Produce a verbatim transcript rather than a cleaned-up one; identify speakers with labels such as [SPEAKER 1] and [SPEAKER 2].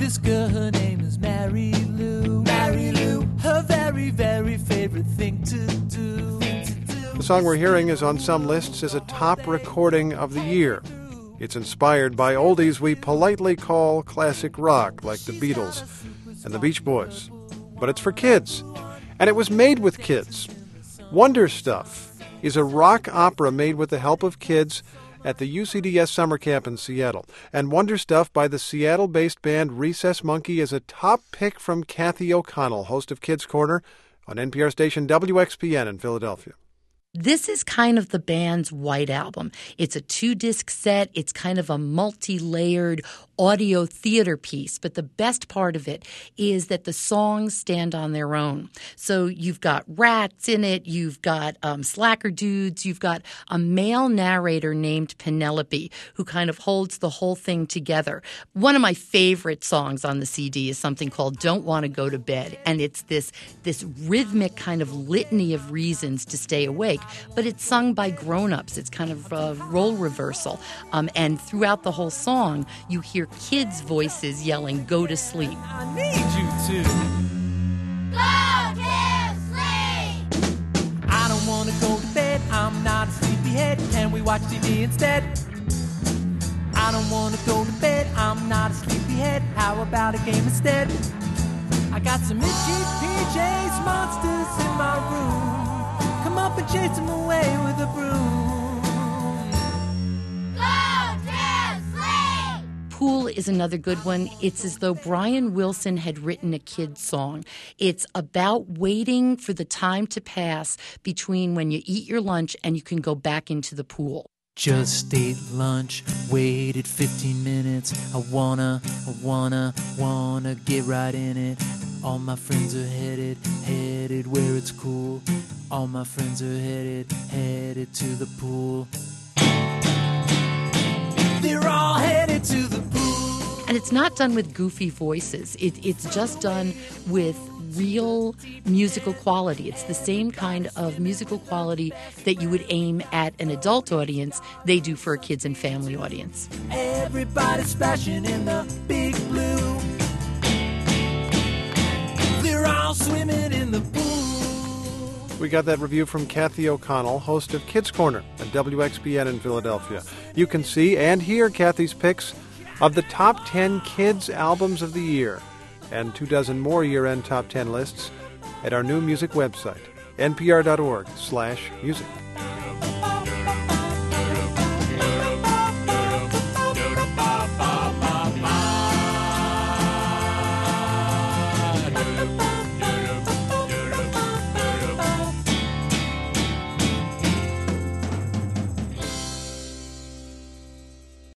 [SPEAKER 1] this girl, her name is Mary Lou. Mary Lou, her very, very favorite thing to do.
[SPEAKER 2] The song we're hearing is on some lists as a top recording of the year. It's inspired by oldies we politely call classic rock, like the Beatles and the Beach Boys. But it's for kids, and it was made with kids. Wonder Stuff is a rock opera made with the help of kids at the U C D S summer camp in Seattle. And Wonder Stuff by the Seattle-based band Recess Monkey is a top pick from Kathy O'Connell, host of Kids Corner on N P R station W X P N in Philadelphia.
[SPEAKER 3] This is kind of the band's White Album. It's a two-disc set. It's kind of a multi-layered audio theater piece, but the best part of it is that the songs stand on their own. So you've got rats in it, you've got um, slacker dudes, you've got a male narrator named Penelope who kind of holds the whole thing together. One of my favorite songs on the C D is something called Don't Want to Go to Bed, and it's this, this rhythmic kind of litany of reasons to stay awake, but it's sung by grown-ups. It's kind of a role reversal, um, and throughout the whole song, you hear kids' voices yelling, "Go to sleep."
[SPEAKER 1] I need you to
[SPEAKER 4] Go to sleep.
[SPEAKER 1] I don't want to go to bed, I'm not a sleepyhead. Can we watch T V instead? I don't want to go to bed, I'm not a sleepyhead. How about a game instead? I got some itchy P Js, monsters in my room. Come up and chase them away with a broom.
[SPEAKER 3] Pool is another good one. It's as though Brian Wilson had written a kid's song. It's about waiting for the time to pass between when you eat your lunch and you can go back into the pool.
[SPEAKER 1] Just ate lunch, waited fifteen minutes. I wanna, I wanna, wanna get right in it. All my friends are headed, headed where it's cool. All my friends are headed, headed to the pool. They're all headed to the pool.
[SPEAKER 3] And it's not done with goofy voices. It, it's just done with real musical quality. It's the same kind of musical quality that you would aim at an adult audience they do for a kids and family audience.
[SPEAKER 1] Everybody's splashing in the big blue. They're all swimming in the pool.
[SPEAKER 2] We got that review from Kathy O'Connell, host of Kids Corner at W X P N in Philadelphia. You can see and hear Kathy's picks of the top ten kids albums of the year and two dozen more year-end top ten lists at our new music website, npr.org slash music.